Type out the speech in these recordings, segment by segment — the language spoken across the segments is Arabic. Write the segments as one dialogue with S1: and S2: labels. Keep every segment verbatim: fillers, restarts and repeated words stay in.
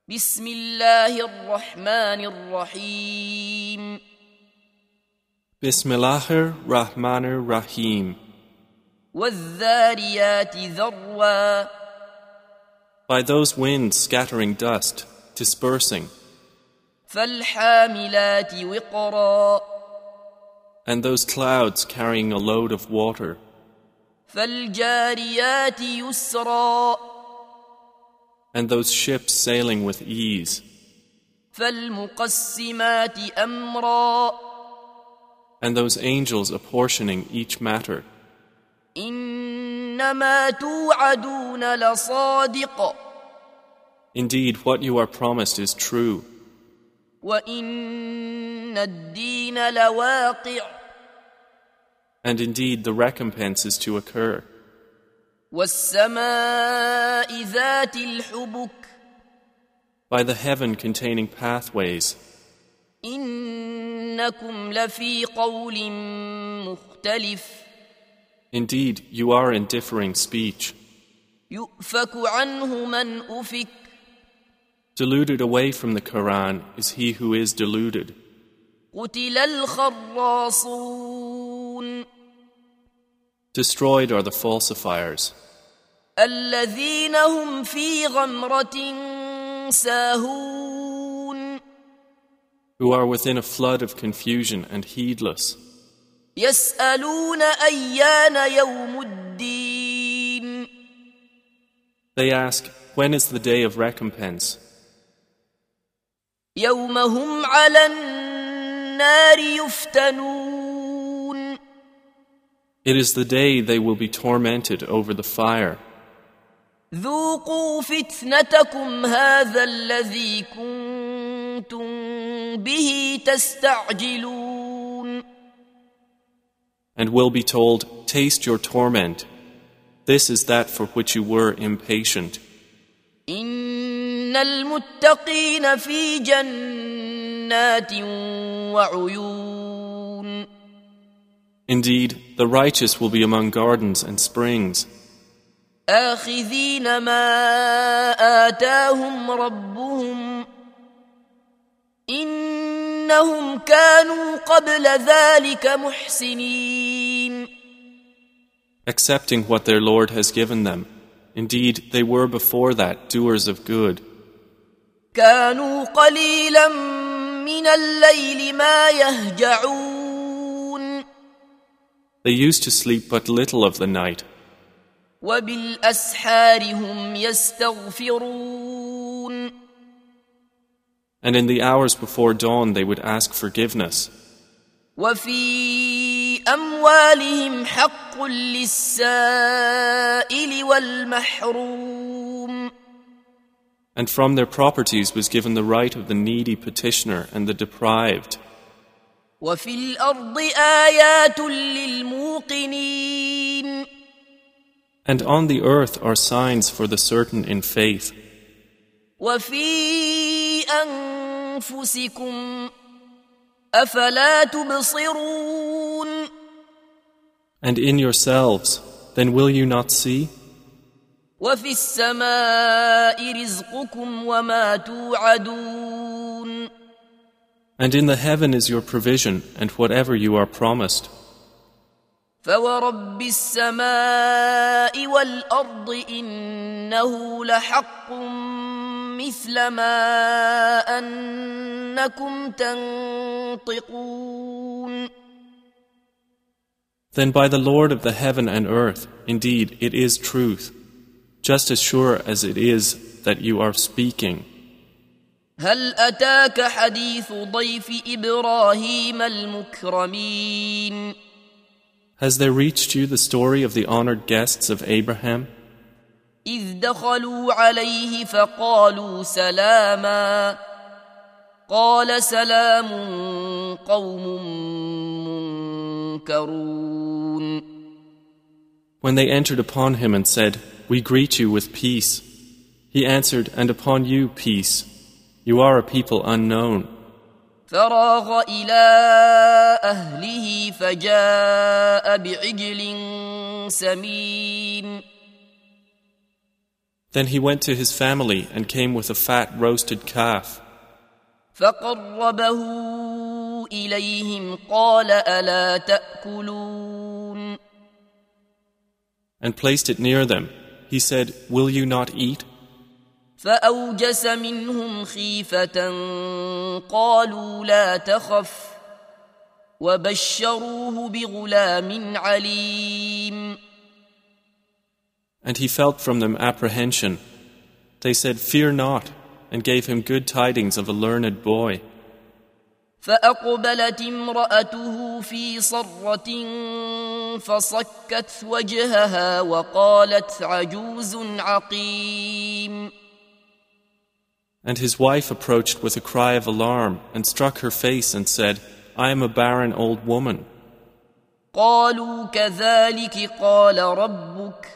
S1: بسم الله الرحمن الرحيم
S2: Bismillahir Rahmanir Rahim.
S1: والذاريات ذروا
S2: By those winds scattering dust, dispersing,
S1: فالحاملات وقرا
S2: and those clouds carrying a load of water,
S1: فالجاريات يسرا
S2: and those ships sailing with ease,
S1: فالمقسمات أمرا
S2: and those angels apportioning each matter.
S1: إنما توعدون لصادق
S2: Indeed, what you are promised is true,
S1: وإن الدين لواقع
S2: and indeed the recompense is to occur.
S1: والسماء ذات الحبك
S2: By the heaven containing pathways,
S1: إنكم لفي قول مختلف
S2: indeed you are in differing speech.
S1: يؤفك عنه من أفك
S2: Deluded away from the Quran is he who is deluded.
S1: قتل الخراصون
S2: Destroyed are the falsifiers,
S1: الذين هم في غمرة ساهون
S2: who are within a flood of confusion and heedless.
S1: يسألون أيان يوم الدين
S2: They ask, when is the day of recompense?
S1: يوم هم على النار يفتنون
S2: It is the day they will be tormented over the fire.
S1: ذوقوا فتنتكم هذا الذي كنتم به تستعجلون
S2: And will be told, taste your torment. This is that for which you were impatient.
S1: إن المتقين في جنات وعيون
S2: Indeed, the righteous will be among gardens and springs,
S1: آخذين ما آتاهم ربهم إنهم كانوا قبل ذلك محسنين
S2: accepting what their Lord has given them. Indeed, they were before that doers of good.
S1: كانوا قليلا من الليل ما يهجعون
S2: They used to sleep but little of the night,
S1: وبالأسحار هم يستغفرون
S2: and in the hours before dawn they would ask forgiveness.
S1: وفي أموالهم حق للسائل والمحروم
S2: And from their properties was given the right of the needy petitioner and the deprived.
S1: وفي الأرض آيات للموقنين
S2: And on the earth are signs for the certain in faith.
S1: وفي أنفسكم أفلا تبصرون
S2: And in yourselves, then will you not see?
S1: وفي السماء رزقكم وما توعدون
S2: And in the heaven is your provision and whatever you are promised.
S1: فورب السماء والأرض إنه لحق مثل ما أنكم تنطقون
S2: Then by the Lord of the heaven and earth, indeed it is truth, just as sure as it is that you are speaking.
S1: هل أتاك حديث ضيف إبراهيم المكرمين
S2: Has there reached you the story of the honored guests of Abraham?
S1: إذ دخلوا عليه فقالوا سلاما قال سلام قوم منكرون
S2: When they entered upon him and said, "We greet you with peace," he answered, "And upon you peace. You are a people unknown."
S1: فراغ إلى أهله فجاء بعجل سمين
S2: Then he went to his family and came with a fat roasted calf.
S1: فقربه إليهم قال ألا تأكلون
S2: And placed it near them. He said, "Will you not eat?"
S1: فأوجس منهم خيفة قالوا لا تخف وبشروه بغلام عليم
S2: And he felt from them apprehension. They said, "Fear not," and gave him good tidings of a learned boy.
S1: فأقبلت امرأته في صرة فصكت وجهها وقالت عجوز عقيم
S2: And his wife approached with a cry of alarm and struck her face and said, "I am a barren old woman."
S1: قالوا كذلك قال ربك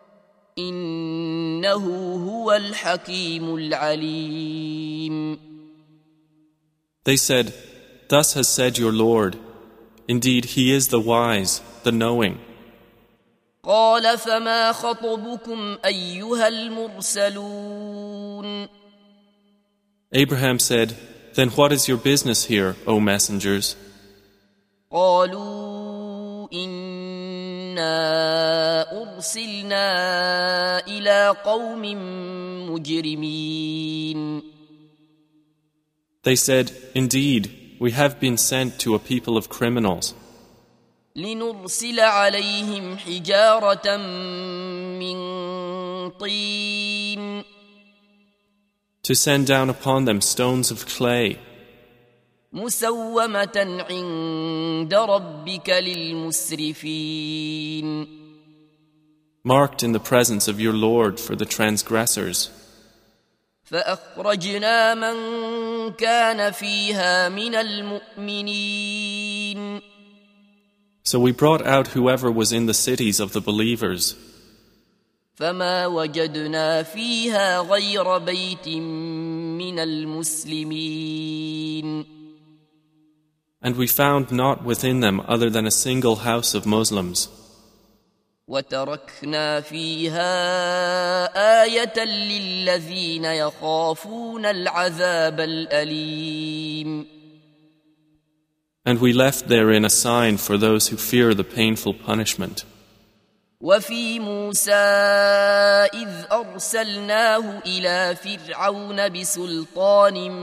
S1: إنه هو الحكيم العليم
S2: They said, "Thus has said your Lord. Indeed, He is the wise, the knowing."
S1: قال فما خطبكم أيها المرسلون
S2: Abraham said, "Then what is your business here, O messengers?"
S1: قالوا إنا أرسلنا إلى قوم مجرمين
S2: They said, "Indeed, we have been sent to a people of criminals,
S1: لنرسل عليهم حجارة من طين
S2: to send down upon them stones of clay,
S1: مسومة عند ربك للمسرفين
S2: marked in the presence of your Lord for the transgressors.
S1: فأخرجنا من كان فيها من المؤمنين
S2: So we brought out whoever was in the cities of the believers.
S1: فما وجدنا فيها غير بيت من المسلمين
S2: And we found not within them other than a single house of Muslims.
S1: وتركنا فيها آية للذين يخافون العذاب الأليم
S2: And we left therein a sign for those who fear the painful punishment.
S1: وفي موسى إذ أرسلناه إلى فرعون بسلطان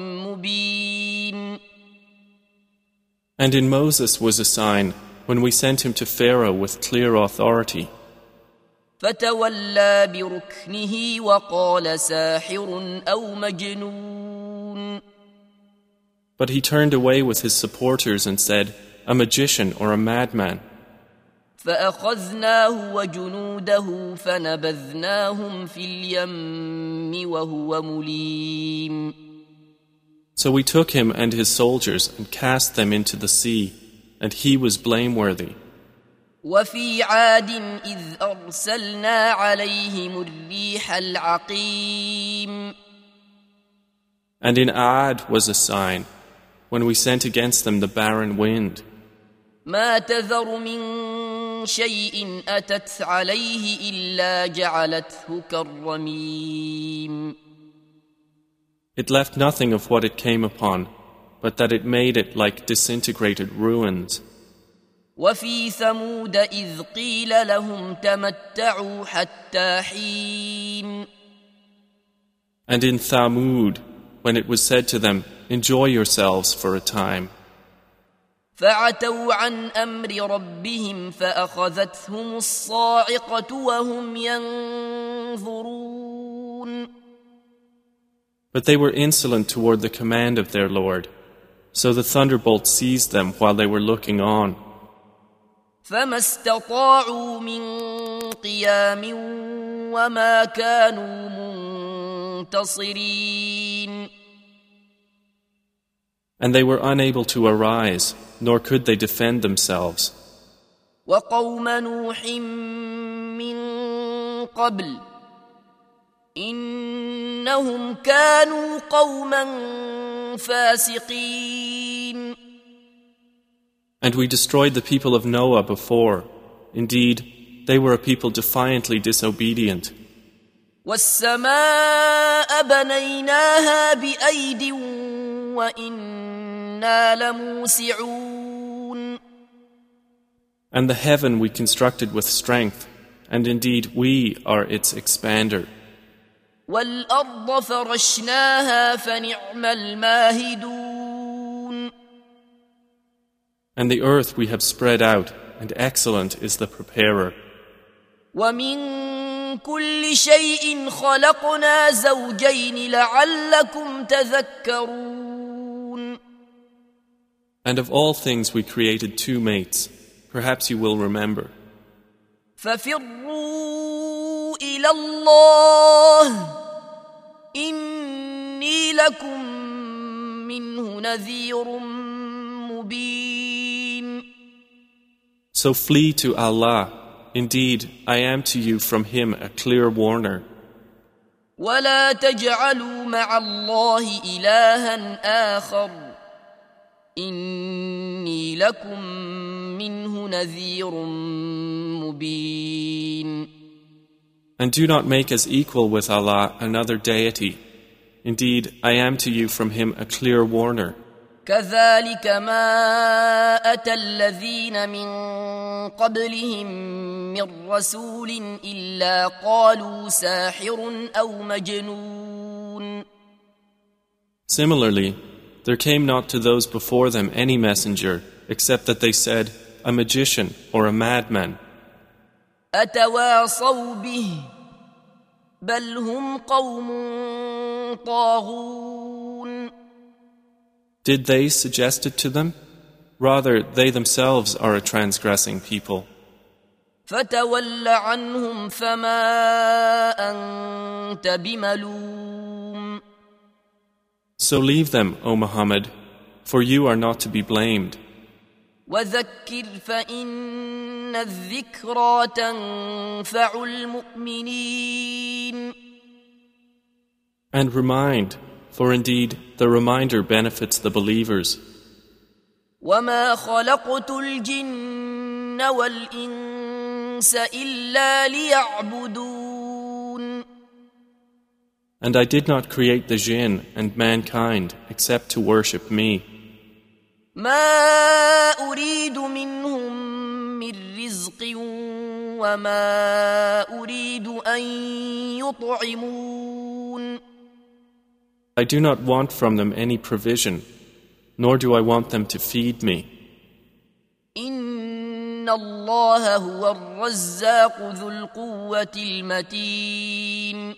S1: مبين
S2: And in Moses was a sign when we sent him to Pharaoh with clear authority.
S1: فتولى بركنه وقال ساحر أو مجنون
S2: But he turned away with his supporters and said, "A magician or a madman."
S1: فأخذناه وجنوده فنبذناهم في اليم وهو مليم
S2: So we took him and his soldiers and cast them into the sea, and he was blameworthy.
S1: وفي عاد إذ أرسلنا عليهم الريح العقيم
S2: And in Aad was a sign, when we sent against them the barren wind.
S1: ما تذر من شيء أتت عليه إلا جعلته كالرميم
S2: It left nothing of what it came upon, but that it made it like disintegrated ruins.
S1: وفي ثمود إذ قيل لهم تمتعوا حتى حين
S2: And in Thamud, when it was said to them, "Enjoy yourselves for a time,"
S1: فعتوا عن أمر ربهم فأخذتهم الصاعقة وهم ينظرون
S2: but they were insolent toward the command of their Lord. So the thunderbolt seized them while they were looking on.
S1: فما استطاعوا من قيام وما كانوا منتصرين
S2: And they were unable to arise, nor could they defend themselves.
S1: وقوم نوح من قبل إنهم كانوا قوما فاسقين
S2: And we destroyed the people of Noah before. Indeed, they were a people defiantly disobedient.
S1: والسماء بنيناها بأيد وإنا لموسعون.
S2: And the heaven we constructed with strength, and indeed we are its expander.
S1: والأرض فرشناها فنعم الماهدون.
S2: And the earth we have spread out, and excellent is the preparer.
S1: ومن كل شيء خلقنا زوجين لعلكم تذكرون.
S2: And of all things we created two mates. Perhaps you will remember.
S1: ففروا إلى الله إني لكم منه نذير مبين.
S2: So flee to Allah. Indeed, I am to you from Him a clear warner.
S1: ولا تجعلوا مع الله إلها آخر إني لكم منه نذير مبين.
S2: And do not make as equal with Allah another deity. Indeed, I am to you from Him a clear warner.
S1: كذلك ما أتى الذين من قبلهم من رسول إلا قالوا ساحر أو مجنون.
S2: Similarly, there came not to those before them any messenger except that they said, a magician or a madman.
S1: أتواصوا به بل هم قوم طاغون.
S2: Did they suggest it to them? Rather, they themselves are a transgressing people.
S1: فتول عنهم فما أنت بملوم.
S2: So leave them, O Muhammad, for you are not to be blamed.
S1: وذكر فإن الذكرى تنفع المؤمنين.
S2: And remind, for indeed the reminder benefits the believers.
S1: وما خلقت الجن والإنس إلا ليعبدون.
S2: And I did not create the jinn and mankind except to worship me.
S1: ما أريد منهم من رزق وما أريد أن يطعمون.
S2: I do not want from them any provision, nor do I want them to feed me.
S1: إن الله هو الرزاق ذو القوة المتين.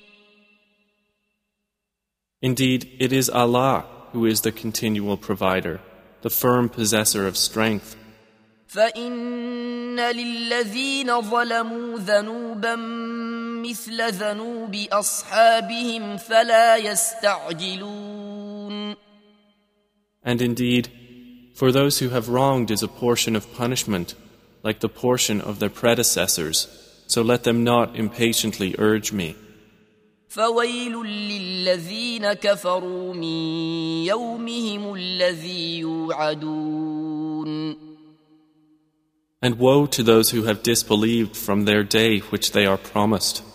S2: Indeed, it is Allah who is the continual provider, the firm possessor of strength.
S1: فإن للذين ظلموا ذنوبا مثل ذنوب أصحابهم فلا يستعجلون.
S2: And indeed, for those who have wronged is a portion of punishment, like the portion of their predecessors, so let them not impatiently urge me.
S1: فويل للذين كفروا من يومهم الذي يوعدون.
S2: And woe to those who have disbelieved from their day which they are promised.